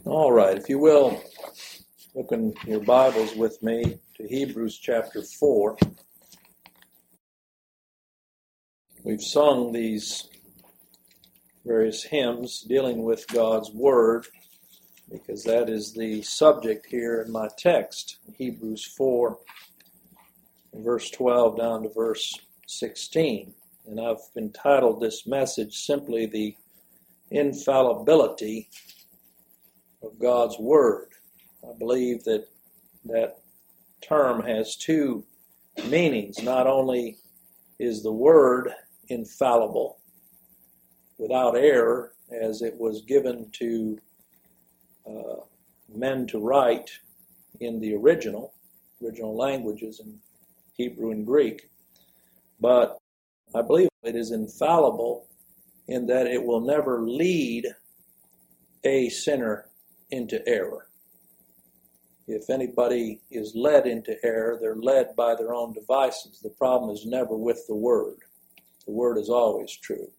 All right, if you will, look in your Bibles with me to Hebrews chapter 4. We've sung these various hymns dealing with God's Word because that is the subject here in my text, Hebrews 4, verse 12 down to verse 16. And I've entitled this message simply The Infallibility of God's Word. I believe that that term has two meanings. Not only is the Word infallible, without error, as it was given to men to write in the original languages in Hebrew and Greek, but I believe it is infallible in that it will never lead a sinner into error. If anybody is led into error, they're led by their own devices. The problem is never with the Word. The Word is always true.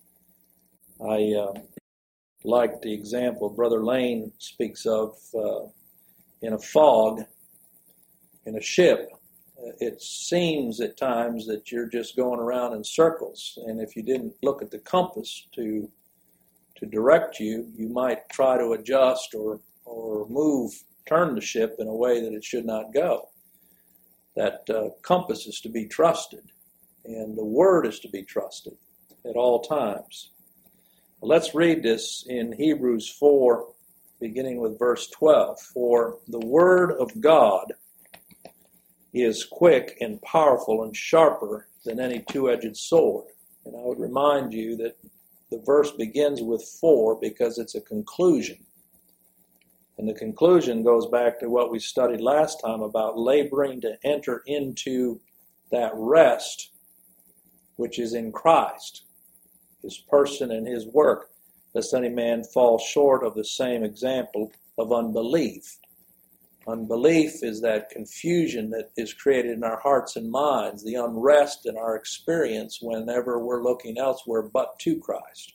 I like the example Brother Lane speaks of in a fog, in a ship. It seems at times that you're just going around in circles, and if you didn't look at the compass to direct you, you might try to adjust or turn the ship in a way that it should not go. That compass is to be trusted, and the Word is to be trusted at all times. Let's read this in Hebrews 4, beginning with verse 12. For the Word of God is quick and powerful and sharper than any two-edged sword. And I would remind you that the verse begins with 4 because it's a conclusion. And the conclusion goes back to what we studied last time about laboring to enter into that rest which is in Christ, His person and His work, lest any man fall short of the same example of unbelief. Unbelief is that confusion that is created in our hearts and minds, the unrest in our experience whenever we're looking elsewhere but to Christ.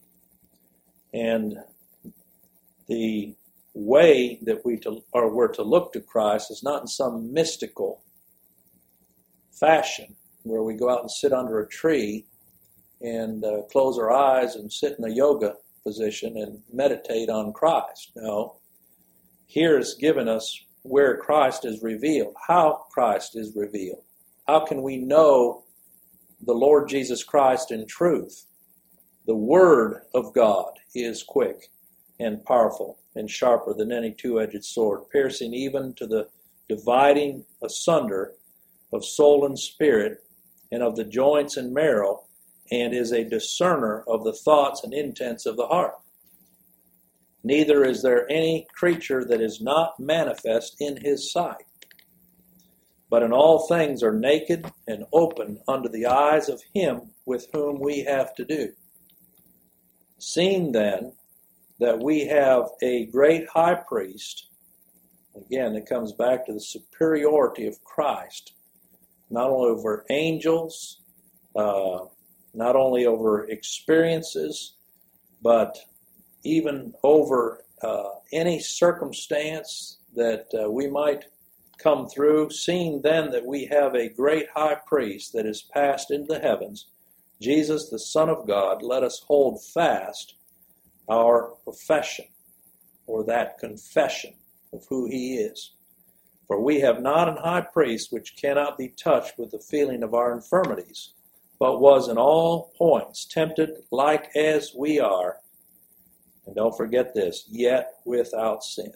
And the way that we're to look to Christ is not in some mystical fashion where we go out and sit under a tree and close our eyes and sit in a yoga position and meditate on Christ. No. Here is given us where Christ is revealed, how Christ is revealed. How can we know the Lord Jesus Christ in truth? The Word of God is quick and powerful and sharper than any two-edged sword, piercing even to the dividing asunder of soul and spirit and of the joints and marrow, and is a discerner of the thoughts and intents of the heart. Neither is there any creature that is not manifest in His sight, but in all things are naked and open unto the eyes of Him with whom we have to do. Seeing then that we have a great high priest, again it comes back to the superiority of Christ, not only over angels, not only over experiences, but even over any circumstance that we might come through, seeing then that we have a great high priest that is passed into the heavens, Jesus, the Son of God, let us hold fast our profession, or that confession of who He is. For we have not an high priest which cannot be touched with the feeling of our infirmities, but was in all points tempted like as we are, and don't forget this, yet without sin.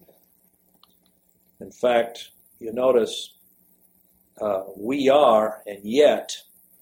In fact, you notice we are and yet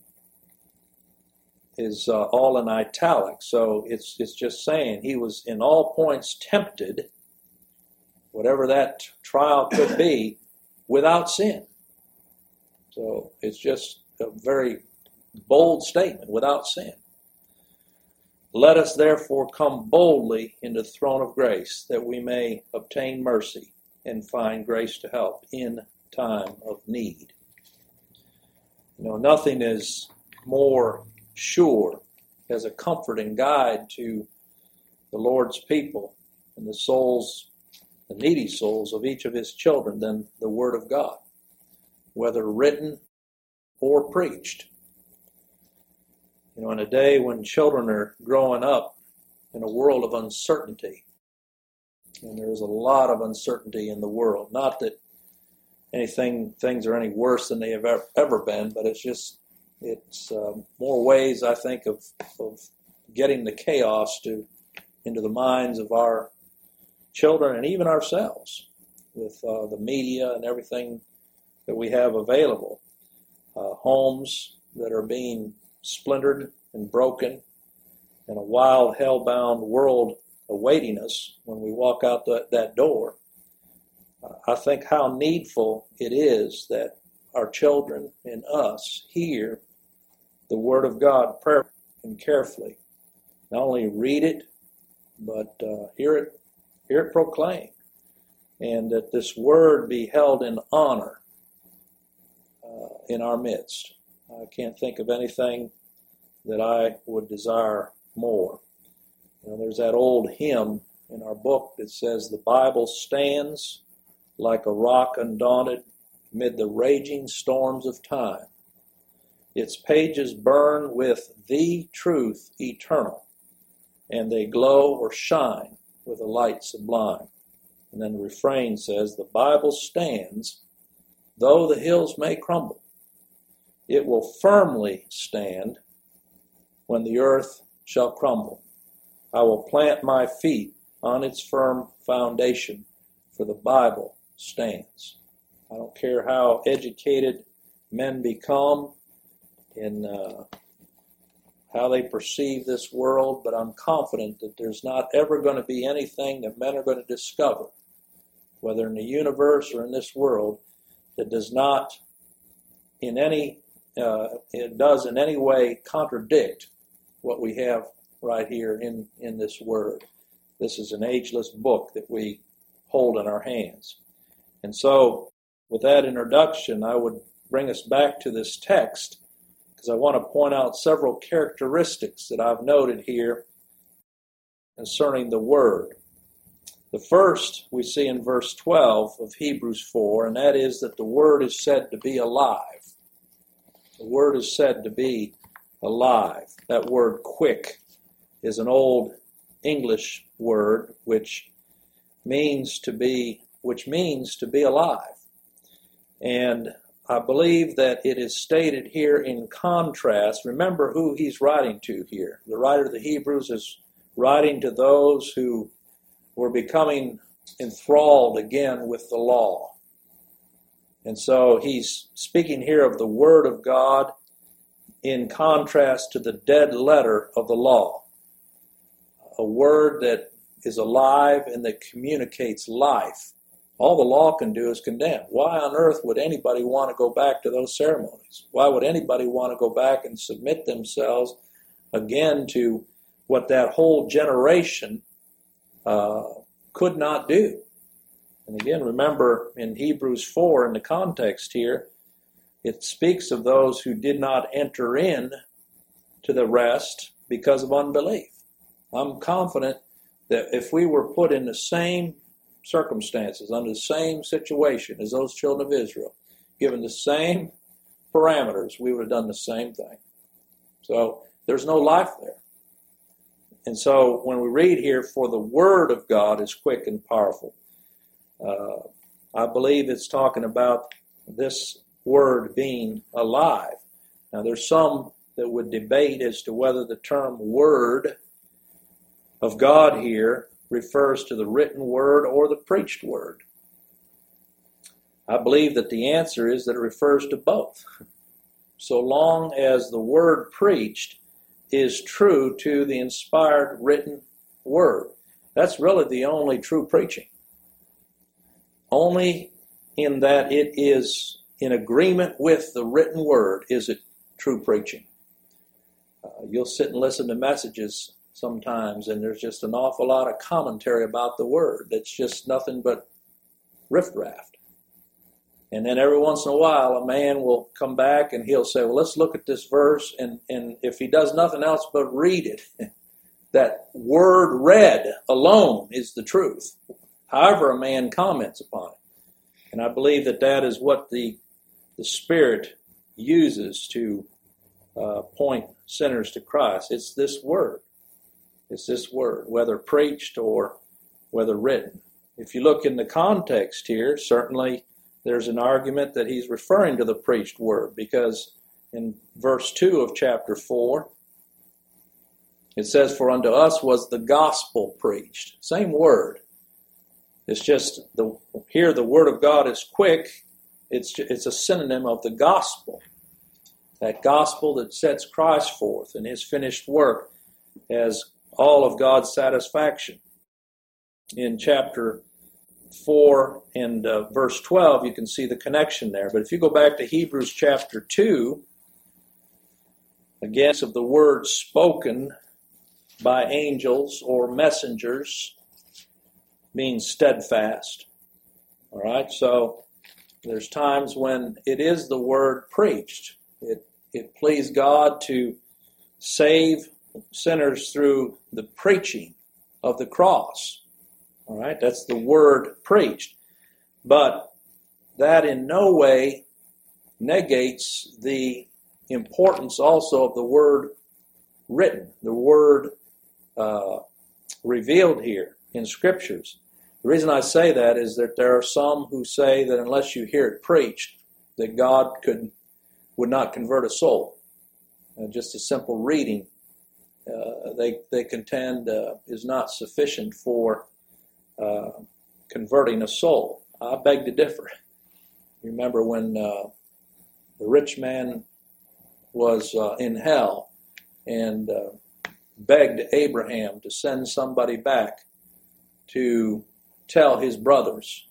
is all in italics. So it's just saying He was in all points tempted, whatever that trial could be, without sin. So it's just a very bold statement, without sin. Let us therefore come boldly into the throne of grace, that we may obtain mercy and find grace to help in time of need. Nothing is more sure as a comfort and guide to the Lord's people in the souls, the needy souls of each of his children than the Word of God, whether written or preached. In a day when children are growing up in a world of uncertainty, and there's a lot of uncertainty in the world. Not that things are any worse than they have ever been, but it's more ways, I think, of getting the chaos into the minds of our children and even ourselves with the media and everything that we have available. Homes that are being splintered and broken, and a wild, hell-bound world awaiting us when we walk out that door. I think how needful it is that our children and us hear the Word of God prayerfully and carefully. Not only read it, but hear it proclaimed, and that this Word be held in honor in our midst. I can't think of anything that I would desire more. There's that old hymn in our book that says, "The Bible stands like a rock undaunted amid the raging storms of time. Its pages burn with the truth eternal, and they glow or shine with a light sublime." And then the refrain says, "The Bible stands, though the hills may crumble. It will firmly stand when the earth shall crumble. I will plant my feet on its firm foundation, for the Bible stands." I don't care how educated men become in how they perceive this world, but I'm confident that there's not ever going to be anything that men are going to discover, whether in the universe or in this world, that does not in any way contradict what we have right here in this Word. This is an ageless book that we hold in our hands. And so, with that introduction, I would bring us back to this text, because I want to point out several characteristics that I've noted here concerning the Word. The first we see in verse 12 of Hebrews 4, and that is that the Word is said to be alive. The Word is said to be alive. That word quick is an old English word which means to be alive. And I believe that it is stated here in contrast. Remember who he's writing to here. The writer of the Hebrews is writing to those who were becoming enthralled again with the law. And so he's speaking here of the Word of God in contrast to the dead letter of the law. A word that is alive and that communicates life. All the law can do is condemn. Why on earth would anybody want to go back to those ceremonies? Why would anybody want to go back and submit themselves again to what that whole generation could not do? And again, remember in Hebrews 4, in the context here, it speaks of those who did not enter in to the rest because of unbelief. I'm confident that if we were put in the same circumstances, under the same situation as those children of Israel, given the same parameters, we would have done the same thing. So there's no life there. And so when we read here, "For the Word of God is quick and powerful," I believe it's talking about this Word being alive. Now there's some that would debate as to whether the term Word of God here refers to the written Word or the preached Word. I believe that the answer is that it refers to both. So long as the Word preached is true to the inspired written Word. That's really the only true preaching. Only in that it is in agreement with the written Word is it true preaching. You'll sit and listen to messages sometimes, and there's just an awful lot of commentary about the Word that's just nothing but riffraff. And then every once in a while, a man will come back and he'll say, "Well, let's look at this verse," and if he does nothing else but read it, that word read alone is the truth, however a man comments upon it. And I believe that that is what the Spirit uses to point sinners to Christ. It's this word. It's this word, whether preached or whether written. If you look in the context here, certainly there's an argument that he's referring to the preached word, because in verse 2 of chapter 4, it says, "For unto us was the gospel preached." Same word. It's just, here the word of God is quick. It's a synonym of the gospel. That gospel that sets Christ forth and his finished work as all of God's satisfaction. In chapter 4 and verse 12, you can see the connection there. But if you go back to Hebrews chapter 2, again, of the word spoken by angels or messengers means steadfast. All right, so there's times when it is the word preached. It pleased God to save sinners through the preaching of the cross. All right, that's the word preached. But that in no way negates the importance also of the word written, the word revealed here in Scriptures. The reason I say that is that there are some who say that unless you hear it preached, that God would not convert a soul. Just a simple reading, they contend, is not sufficient for converting a soul. I beg to differ. Remember when the rich man was in hell and begged Abraham to send somebody back to tell his brothers.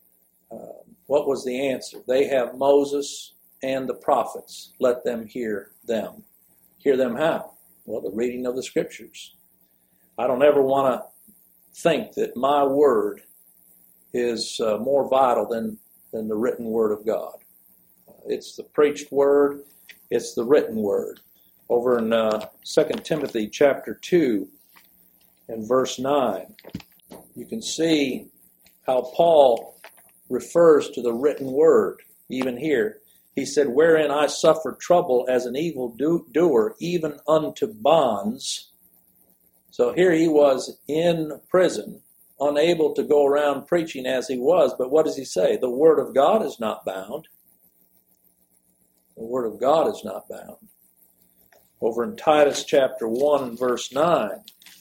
What was the answer? They have Moses and the prophets. Let them hear them. Hear them how? Well, the reading of the Scriptures. I don't ever want to think that my word is more vital than the written word of God. It's the preached word. It's the written word. Over in 2 Timothy chapter 2 and verse 9, you can see how Paul refers to the written word. Even here, he said, "Wherein I suffered trouble as an evil doer, even unto bonds." So here he was in prison, unable to go around preaching as he was. But what does he say? The word of God is not bound. The word of God is not bound. Over in Titus chapter 1 and verse 9,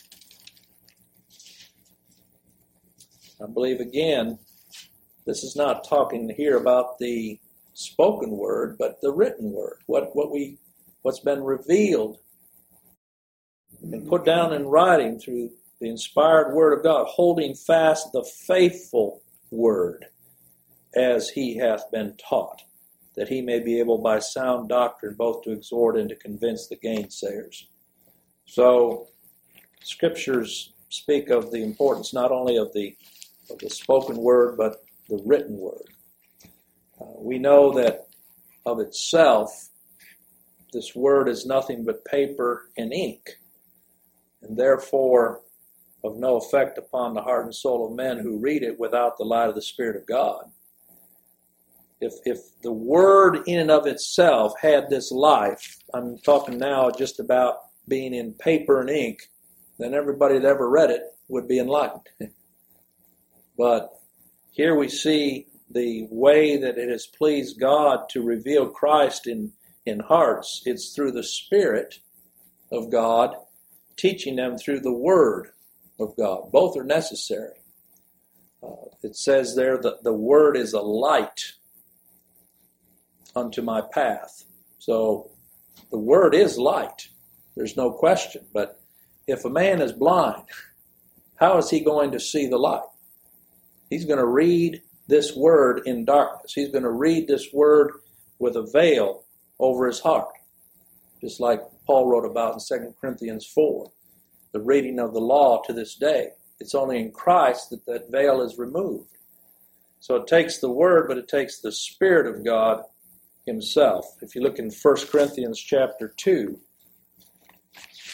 I believe again, this is not talking here about the spoken word, but the written word, what's been revealed and put down in writing through the inspired word of God, holding fast the faithful word as he hath been taught, that he may be able by sound doctrine both to exhort and to convince the gainsayers. So Scriptures speak of the importance not only of the spoken word, but the written word. We know that of itself, this word is nothing but paper and ink, and therefore of no effect upon the heart and soul of men who read it without the light of the Spirit of God. If the word in and of itself had this life, I'm talking now just about being in paper and ink, then everybody that ever read it would be enlightened. But here we see the way that it has pleased God to reveal Christ in hearts. It's through the Spirit of God, teaching them through the Word of God. Both are necessary. It says there that the Word is a light unto my path. So the Word is light. There's no question. But if a man is blind, how is he going to see the light? He's going to read this word in darkness. He's going to read this word with a veil over his heart. Just like Paul wrote about in 2 Corinthians 4, the reading of the law to this day. It's only in Christ that that veil is removed. So it takes the word, but it takes the Spirit of God himself. If you look in 1 Corinthians chapter 2,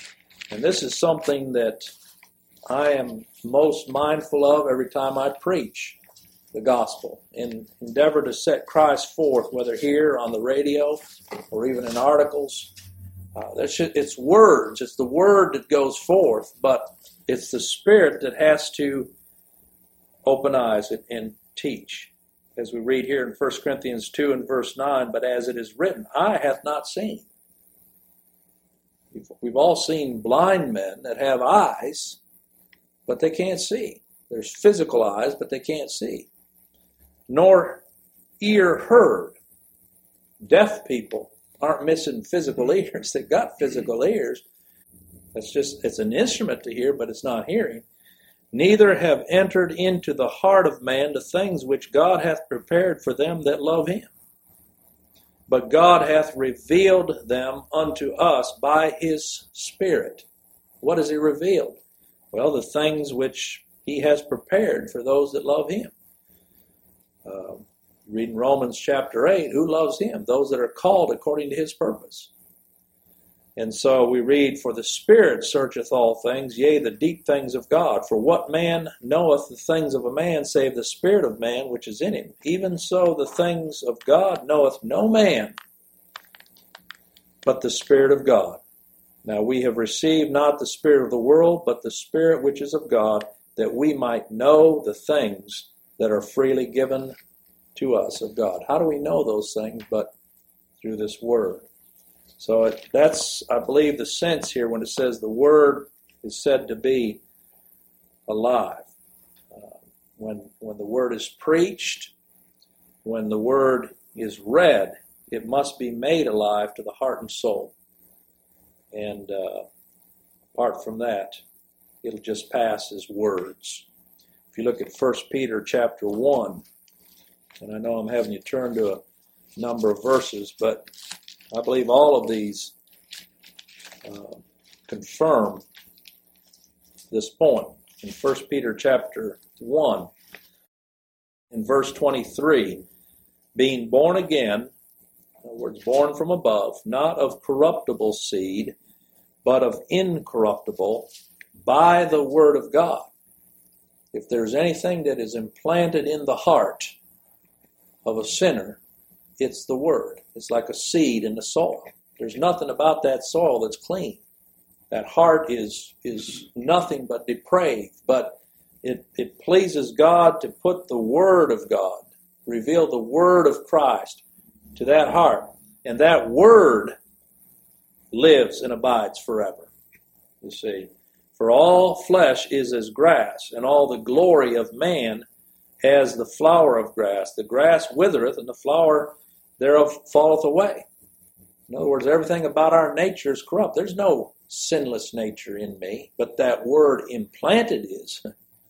And this is something that I am most mindful of every time I preach the gospel, and endeavor to set Christ forth, whether here on the radio or even in articles. It's words. It's the word that goes forth, but it's the Spirit that has to open eyes and teach. As we read here in 1 Corinthians 2 and verse 9, but as it is written, eye hath not seen. We've all seen blind men that have eyes, but they can't see. There's physical eyes, but they can't see. Nor ear heard. Deaf people aren't missing physical ears. They've got physical ears. It's an instrument to hear, but it's not hearing. Neither have entered into the heart of man the things which God hath prepared for them that love him. But God hath revealed them unto us by his Spirit. What has he revealed? Well, the things which he has prepared for those that love him. Reading Romans chapter 8, who loves him? Those that are called according to his purpose. And so we read, for the Spirit searcheth all things, yea, the deep things of God. For what man knoweth the things of a man, save the spirit of man which is in him? Even so the things of God knoweth no man, but the Spirit of God. Now we have received not the spirit of the world, but the Spirit which is of God, that we might know the things that are freely given to us of God. How do we know those things? But through this Word. So that's, I believe, the sense here when it says the Word is said to be alive. When the Word is preached, when the Word is read, it must be made alive to the heart and soul. And apart from that, it'll just pass as words. If you look at 1 Peter chapter 1, and I know I'm having you turn to a number of verses, but I believe all of these confirm this point. In 1 Peter chapter 1, in verse 23, being born again, in other words, born from above, not of corruptible seed, but of incorruptible, by the word of God. If there's anything that is implanted in the heart of a sinner, it's the word. It's like a seed in the soil. There's nothing about that soil that's clean. That heart is nothing but depraved, but it pleases God to put the word of God, reveal the word of Christ to that heart. And that word lives and abides forever. You see, for all flesh is as grass, and all the glory of man as the flower of grass. The grass withereth, and the flower thereof falleth away. In other words, everything about our nature is corrupt. There's no sinless nature in me, but that word implanted is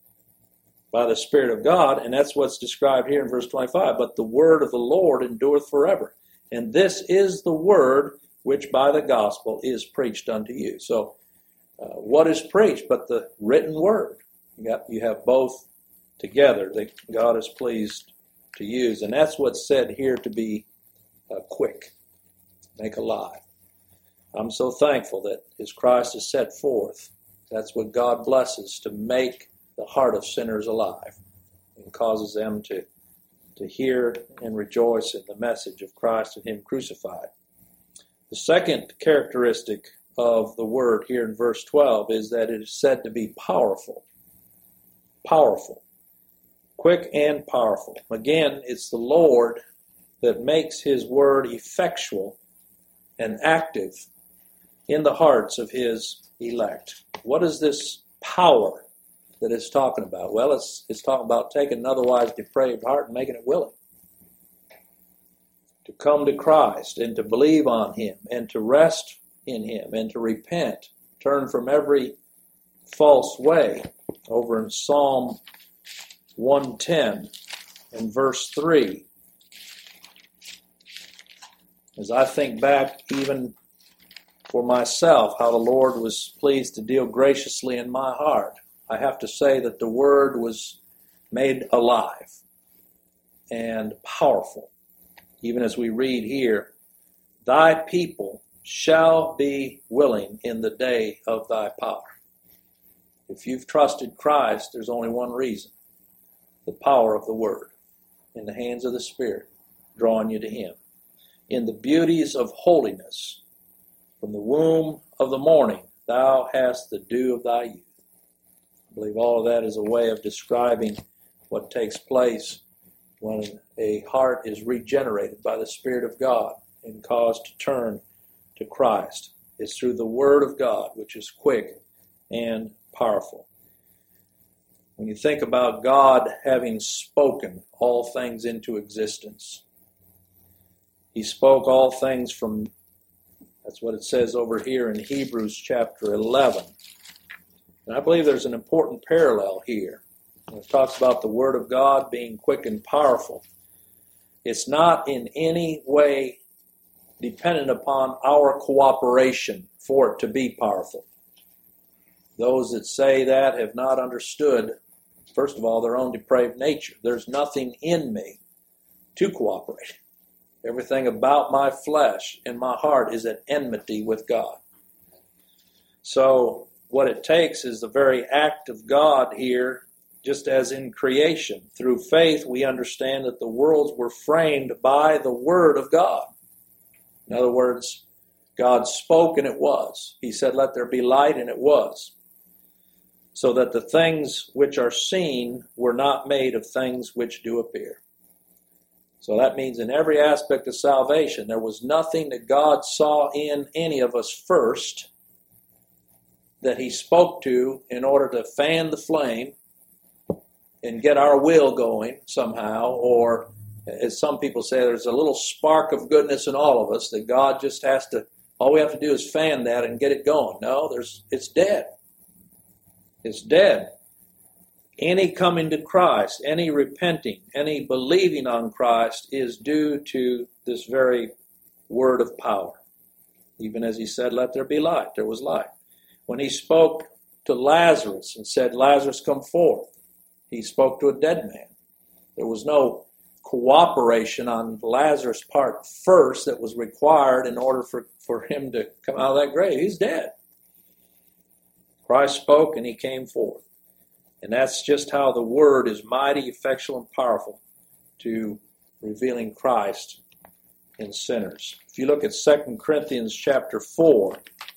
by the Spirit of God, and that's what's described here in verse 25. But the word of the Lord endureth forever. And this is the word which by the gospel is preached unto you. So, what is preached but the written word? You have both together that God is pleased to use. And that's what's said here to be quick, make alive. I'm so thankful that as Christ is set forth, that's what God blesses, to make the heart of sinners alive and causes them to hear and rejoice in the message of Christ and Him crucified. The second characteristic of the word here in verse 12 is that it is said to be powerful. Powerful. Quick and powerful. Again, it's the Lord that makes His word effectual and active in the hearts of His elect. What is this power that it's talking about? Well, it's talking about taking an otherwise depraved heart and making it willing to come to Christ and to believe on Him and to rest in Him and to repent, turn from every false way. Over in Psalm 110 and verse 3, as I think back even for myself, how the Lord was pleased to deal graciously in my heart, I have to say that the word was made alive and powerful. Even as we read here, thy people shall be willing in the day of thy power. If you've trusted Christ, there's only one reason: the power of the Word in the hands of the Spirit, drawing you to Him. In the beauties of holiness, from the womb of the morning, thou hast the dew of thy youth. I believe all of that is a way of describing what takes place when a heart is regenerated by the Spirit of God and caused to turn to Christ. It's through the Word of God, which is quick and powerful. When you think about God having spoken all things into existence, He spoke all things from, that's what it says over here in Hebrews chapter 11. And I believe there's an important parallel here. When it talks about the Word of God being quick and powerful, it's not in any way dependent upon our cooperation for it to be powerful. Those that say that have not understood, first of all, their own depraved nature. There's nothing in me to cooperate. Everything about my flesh and my heart is at enmity with God. So what it takes is the very act of God here, just as in creation. Through faith, we understand that the worlds were framed by the Word of God. In other words, God spoke and it was. He said, let there be light, and it was. So that the things which are seen were not made of things which do appear. So that means in every aspect of salvation, there was nothing that God saw in any of us first that He spoke to in order to fan the flame and get our will going somehow, or as some people say, there's a little spark of goodness in all of us that God just has to, all we have to do is fan that and get it going. No, it's dead. It's dead. Any coming to Christ, any repenting, any believing on Christ is due to this very word of power. Even as He said, let there be light, there was light. When He spoke to Lazarus and said, Lazarus, come forth, He spoke to a dead man. There was no cooperation on Lazarus' part first that was required in order for him to come out of that grave. He's dead. Christ spoke and He came forth. And that's just how the Word is mighty, effectual, and powerful to revealing Christ in sinners. If you look at 2 Corinthians chapter 4,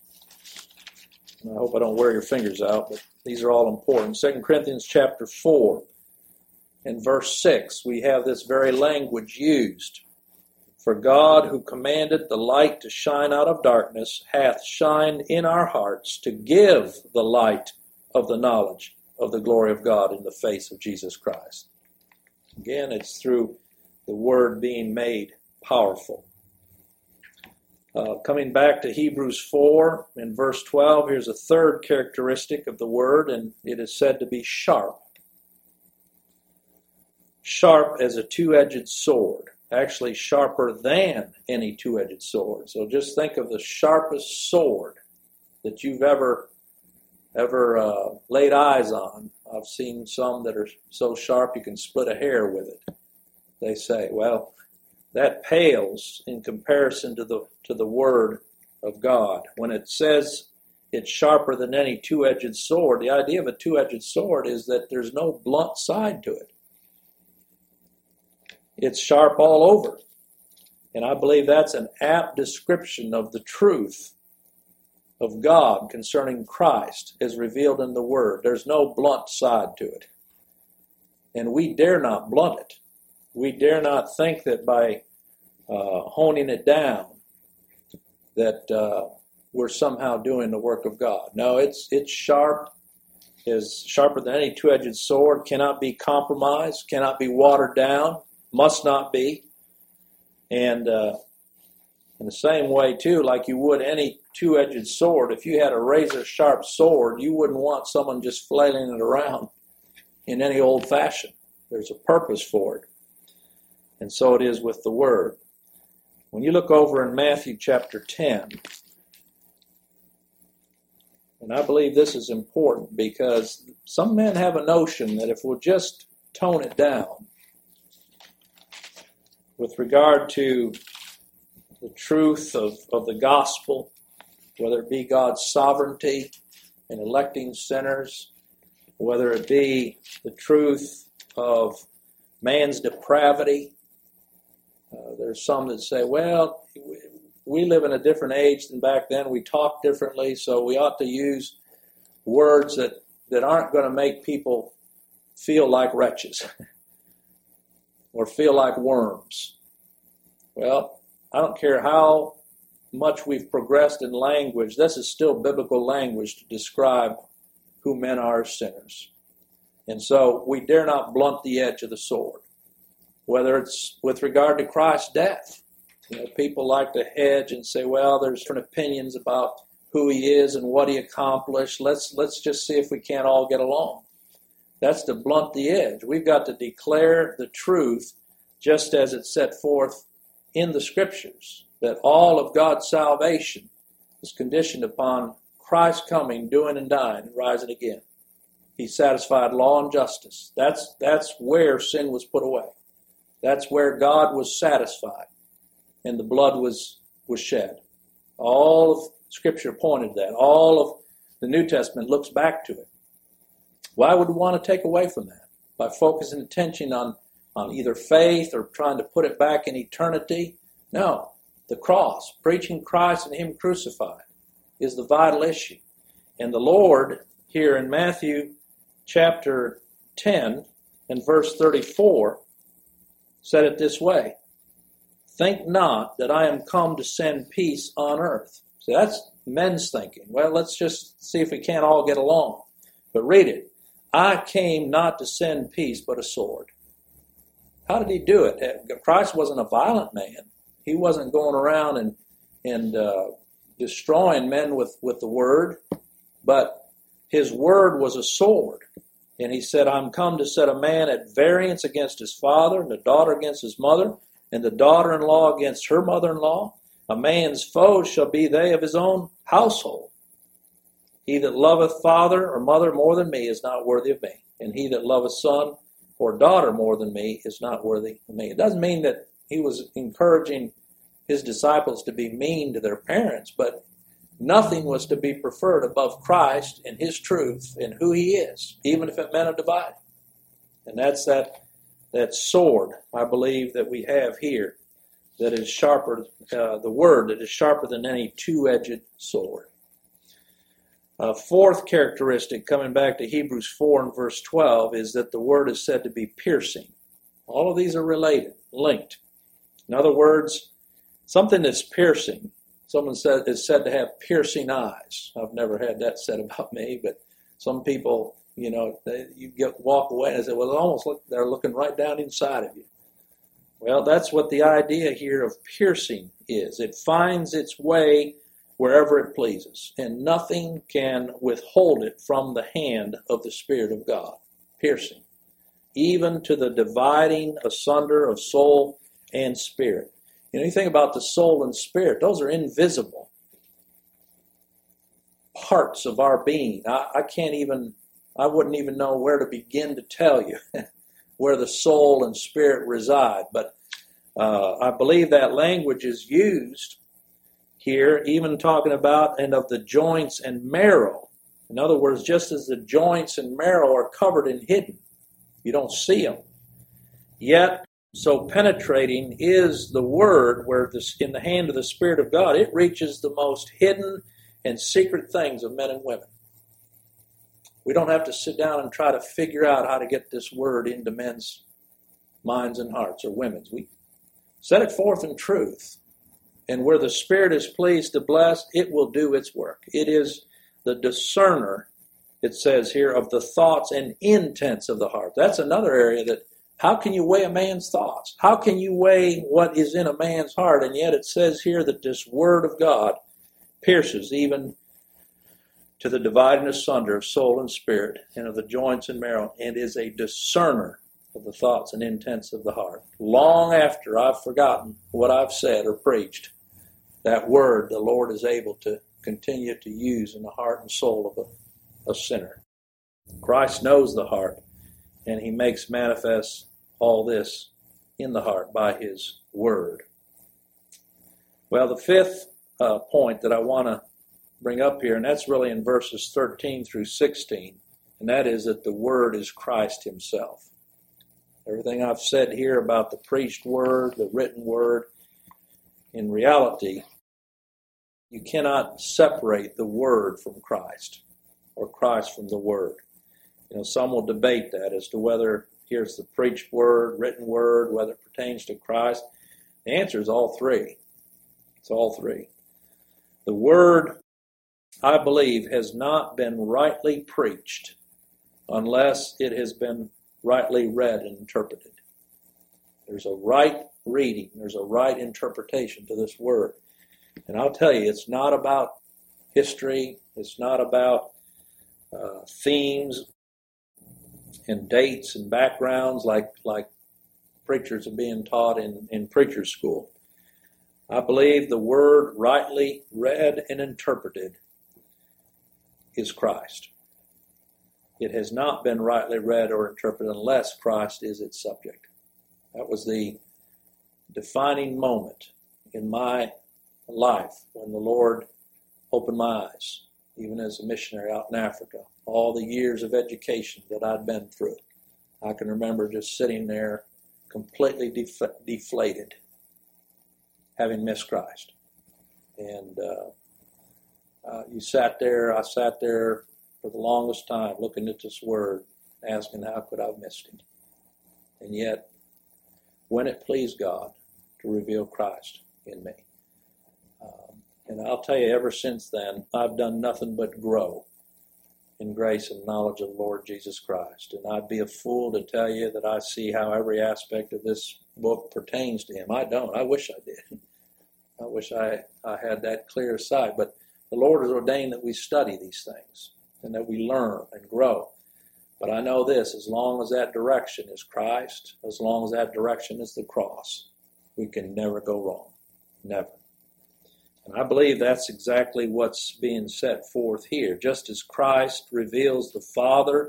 and I hope I don't wear your fingers out, but these are all important. 2 Corinthians chapter 4 and verse 6, we have this very language used. For God, who commanded the light to shine out of darkness, hath shined in our hearts to give the light of the knowledge of the glory of God in the face of Jesus Christ. Again, it's through the Word being made powerful. Coming back to Hebrews 4 in verse 12, here's a third characteristic of the Word, and it is said to be sharp. Sharp as a two-edged sword. Actually sharper than any two-edged sword. So just think of the sharpest sword that you've ever laid eyes on. I've seen some that are so sharp you can split a hair with it. They say, well, that pales in comparison to the Word of God. When it says it's sharper than any two-edged sword, the idea of a two-edged sword is that there's no blunt side to it. It's sharp all over. And I believe that's an apt description of the truth of God concerning Christ as revealed in the Word. There's no blunt side to it. And we dare not blunt it. We dare not think that by honing it down that we're somehow doing the work of God. No, it's sharp, is sharper than any two-edged sword, cannot be compromised, cannot be watered down, must not be. And in the same way, too, like you would any two-edged sword, if you had a razor-sharp sword, you wouldn't want someone just flailing it around in any old fashion. There's a purpose for it. And so it is with the Word. When you look over in Matthew chapter 10, and I believe this is important because some men have a notion that if we'll just tone it down with regard to the truth of the gospel, whether it be God's sovereignty in electing sinners, whether it be the truth of man's depravity. There's some that say, well, we live in a different age than back then. We talk differently, so we ought to use words that aren't going to make people feel like wretches or feel like worms. Well, I don't care how much we've progressed in language, this is still biblical language to describe who men are as sinners. And so we dare not blunt the edge of the sword, whether it's with regard to Christ's death. People like to hedge and say, well, there's different opinions about who he is and what he accomplished. Let's just see if we can't all get along. That's to blunt the edge. We've got to declare the truth just as it's set forth in the Scriptures, that all of God's salvation is conditioned upon Christ coming, doing and dying, and rising again. He satisfied law and justice. That's where sin was put away. That's where God was satisfied, and the blood was shed. All of Scripture pointed to that. All of the New Testament looks back to it. Why would we want to take away from that? By focusing attention on either faith or trying to put it back in eternity? No. The cross, preaching Christ and Him crucified, is the vital issue. And the Lord, here in Matthew chapter 10 and verse 34, said it this way, think not that I am come to send peace on earth. So that's men's thinking. Well, let's just see if we can't all get along. But read it. I came not to send peace, but a sword. How did he do it? Christ wasn't a violent man. He wasn't going around and destroying men with the word, but his word was a sword. And he said, I'm come to set a man at variance against his father, and the daughter against his mother, and the daughter-in-law against her mother-in-law. A man's foes shall be they of his own household. He that loveth father or mother more than me is not worthy of me, and he that loveth son or daughter more than me is not worthy of me. It doesn't mean that he was encouraging his disciples to be mean to their parents, but nothing was to be preferred above Christ and His truth and who He is, even if it meant a divide. And that's that sword, I believe, that we have here that is sharper, the word that is sharper than any two-edged sword. Fourth characteristic, coming back to Hebrews 4 and verse 12, is that the word is said to be piercing. All of these are related, linked. In other words, something that's piercing. Someone is said to have piercing eyes. I've never had that said about me, but some people, walk away and say, well, it almost they're looking right down inside of you. Well, that's what the idea here of piercing is. It finds its way wherever it pleases, and nothing can withhold it from the hand of the Spirit of God. Piercing. Even to the dividing asunder of soul and spirit. You think about the soul and spirit, those are invisible parts of our being. I wouldn't even know where to begin to tell you where the soul and spirit reside. But I believe that language is used here, even talking about and of the joints and marrow. In other words, just as the joints and marrow are covered and hidden, you don't see them. Yet, so penetrating is the word where in the hand of the Spirit of God, it reaches the most hidden and secret things of men and women. We don't have to sit down and try to figure out how to get this word into men's minds and hearts, or women's. We set it forth in truth. And where the Spirit is pleased to bless, it will do its work. It is the discerner, it says here, of the thoughts and intents of the heart. That's another area that, how can you weigh a man's thoughts? How can you weigh what is in a man's heart? And yet it says here that this word of God pierces even to the dividing asunder of soul and spirit and of the joints and marrow, and is a discerner of the thoughts and intents of the heart. Long after I've forgotten what I've said or preached, that word the Lord is able to continue to use in the heart and soul of a sinner. Christ knows the heart, and He makes manifest all this in the heart by His word. Well, the fifth point that I want to bring up here, and that's really in verses 13 through 16, and that is that the Word is Christ Himself. Everything I've said here about the preached Word, the written Word, in reality, you cannot separate the Word from Christ or Christ from the Word. Some will debate that as to whether here's the preached Word, written Word, whether it pertains to Christ. The answer is all three. It's all three. The Word, I believe, has not been rightly preached unless it has been rightly read and interpreted. There's a right reading, there's a right interpretation to this Word. And I'll tell you, it's not about history, it's not about themes and dates and backgrounds like preachers are being taught in preacher school. I believe the Word rightly read and interpreted is Christ. It has not been rightly read or interpreted unless Christ is its subject. That was the defining moment in my life when the Lord opened my eyes, even as a missionary out in Africa. All the years of education that I'd been through, I can remember just sitting there completely deflated, having missed Christ. And I sat there for the longest time looking at this Word, asking how could I have missed Him. And yet, when it pleased God to reveal Christ in me. And I'll tell you, ever since then, I've done nothing but grow in grace and knowledge of the Lord Jesus Christ. And I'd be a fool to tell you that I see how every aspect of this book pertains to Him. I don't. I wish I did. I wish I had that clear sight. But the Lord has ordained that we study these things and that we learn and grow. But I know this, as long as that direction is Christ, as long as that direction is the cross, we can never go wrong. Never. And I believe that's exactly what's being set forth here. Just as Christ reveals the Father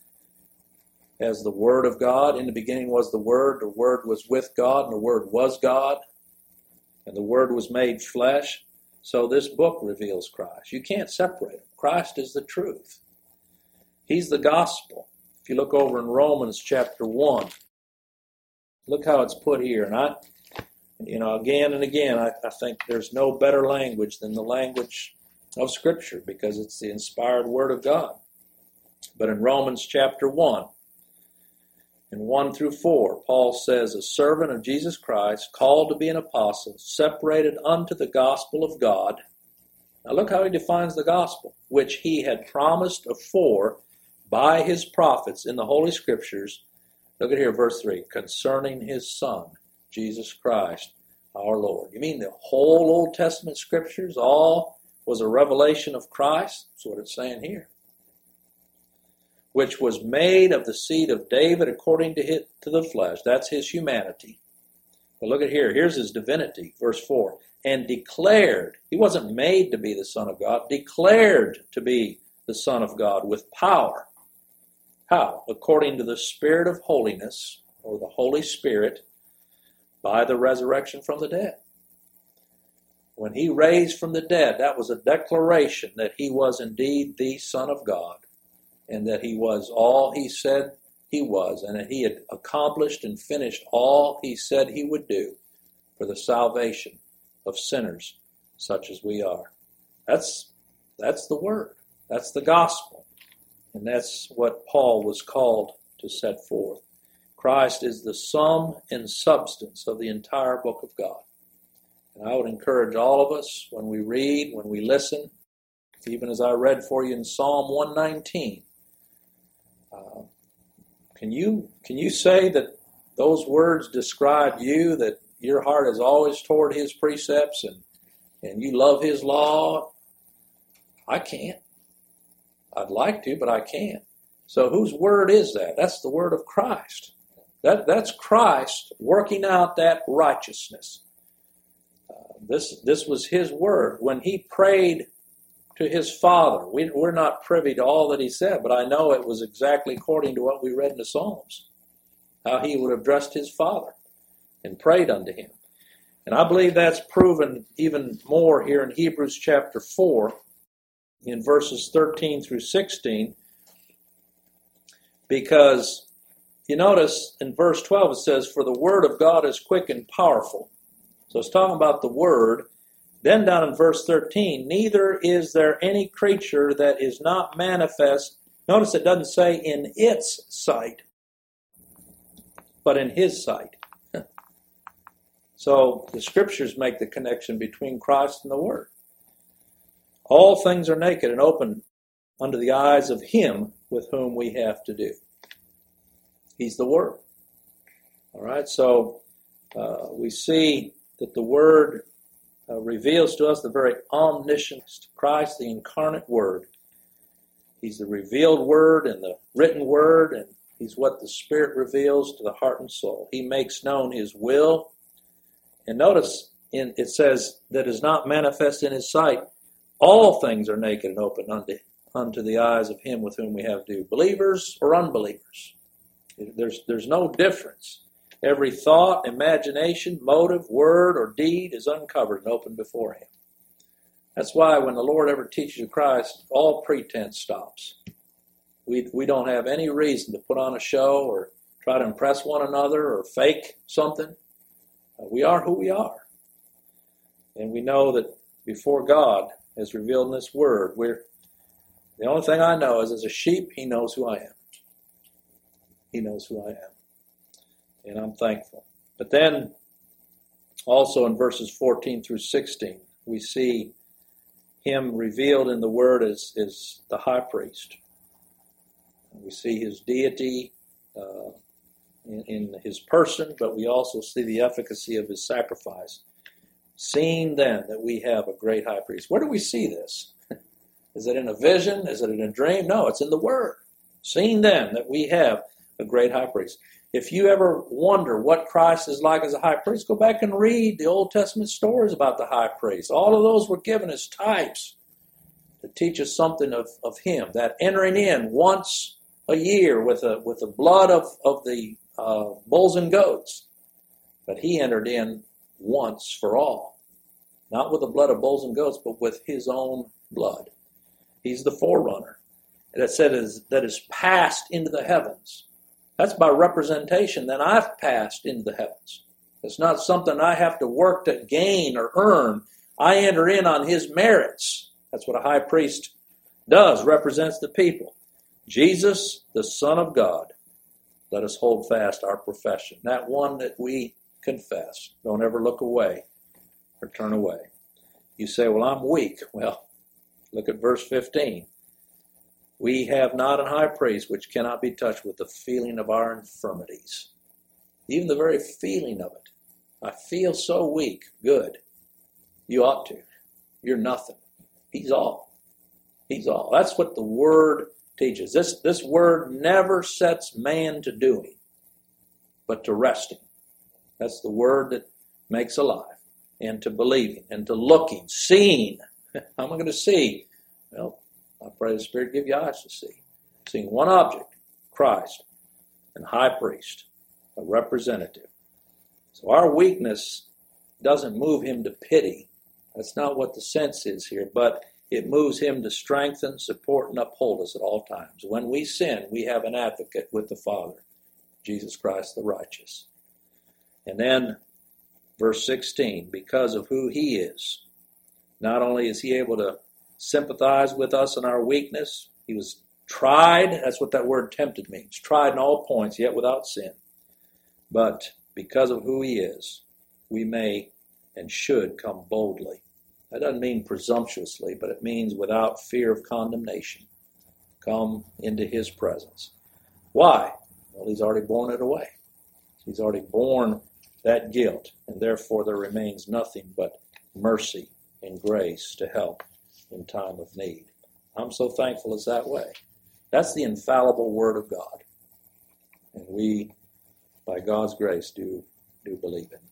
as the Word of God, in the beginning was the Word was with God, and the Word was God, and the Word was made flesh, so this book reveals Christ. You can't separate them. Christ is the truth. He's the gospel. If you look over in Romans chapter 1, look how it's put here. And again and again, I think there's no better language than the language of Scripture because it's the inspired Word of God. But in Romans chapter 1, in 1 through 4, Paul says, a servant of Jesus Christ, called to be an apostle, separated unto the gospel of God. Now look how he defines the gospel, which he had promised afore by his prophets in the Holy Scriptures. Look at here, verse 3, concerning his Son, Jesus Christ, our Lord. You mean the whole Old Testament Scriptures, all was a revelation of Christ? That's what it's saying here. Which was made of the seed of David according to the flesh. That's his humanity. But look at here. Here's his divinity. Verse 4. And declared, he wasn't made to be the Son of God, declared to be the Son of God with power. How? According to the Spirit of holiness, or the Holy Spirit, by the resurrection from the dead. When he raised from the dead, that was a declaration that he was indeed the Son of God, and that he was all he said he was, and that he had accomplished and finished all he said he would do for the salvation of sinners such as we are. That's the Word. That's the gospel. And that's what Paul was called to set forth. Christ is the sum and substance of the entire book of God. And I would encourage all of us, when we read, when we listen, even as I read for you in Psalm 119, can you say that those words describe you, that your heart is always toward His precepts and you love His law? I can't. I'd like to, but I can't. So whose word is that? That's the word of Christ. That's Christ working out that righteousness. This was His word. When He prayed to His Father, we're not privy to all that He said, but I know it was exactly according to what we read in the Psalms, how He would have addressed His Father and prayed unto Him. And I believe that's proven even more here in Hebrews chapter 4, in verses 13 through 16, because you notice in verse 12 it says, "For the word of God is quick and powerful." So it's talking about the word. Then down in verse 13, "Neither is there any creature that is not manifest." Notice it doesn't say in its sight, but in his sight. So the scriptures make the connection between Christ and the Word. All things are naked and open under the eyes of him with whom we have to do. He's the Word. All right, so we see that the Word reveals to us the very omniscient Christ, the incarnate Word. He's the revealed Word and the written Word, and he's what the Spirit reveals to the heart and soul. He makes known his will. And notice it says that is not manifest in his sight. All things are naked and open unto the eyes of him with whom we have to do. Believers or unbelievers. There's no difference. Every thought, imagination, motive, word, or deed is uncovered and open before him. That's why when the Lord ever teaches you Christ, all pretense stops. We don't have any reason to put on a show or try to impress one another or fake something. We are who we are. And we know that before God has revealed in this word, the only thing I know is as a sheep, he knows who I am. He knows who I am. And I'm thankful. But then also in verses 14 through 16, we see him revealed in the word as the high priest. We see his deity in his person, but we also see the efficacy of his sacrifice. Seeing then that we have a great high priest. Where do we see this? Is it in a vision? Is it in a dream? No, it's in the Word. Seeing then that we have a great high priest. If you ever wonder what Christ is like as a high priest, go back and read the Old Testament stories about the high priest. All of those were given as types to teach us something of him. That entering in once a year with the blood of the bulls and goats. But he entered in once for all. Not with the blood of bulls and goats, but with his own blood. He's the forerunner. And it said that is passed into the heavens. That's by representation. Then I've passed into the heavens. It's not something I have to work to gain or earn. I enter in on his merits. That's what a high priest does, represents the people. Jesus, the Son of God. Let us hold fast our profession. That one that we confess. Don't ever look away or turn away. You say, well, I'm weak. Well, look at verse 15. We have not an high priest which cannot be touched with the feeling of our infirmities. Even the very feeling of it. I feel so weak. Good. You ought to. You're nothing. He's all. He's all. That's what the Word teaches. This Word never sets man to doing, but to resting. That's the Word that makes alive, and to believing, and to looking, seeing. How am I going to see? Well, I pray the Spirit give you eyes to see. Seeing one object, Christ, and high priest, a representative. So our weakness doesn't move him to pity. That's not what the sense is here, but it moves him to strengthen, support, and uphold us at all times. When we sin, we have an advocate with the Father, Jesus Christ the righteous. And then, verse 16, because of who he is, not only is he able to sympathize with us in our weakness, he was tried, that's what that word tempted means, tried in all points, yet without sin. But because of who he is, we may and should come boldly. That doesn't mean presumptuously, but it means without fear of condemnation. Come into his presence. Why? Well, he's already borne it away. He's already borne that guilt, and therefore there remains nothing but mercy and grace to help in time of need. I'm so thankful it's that way. That's the infallible Word of God. And we, by God's grace, do believe it.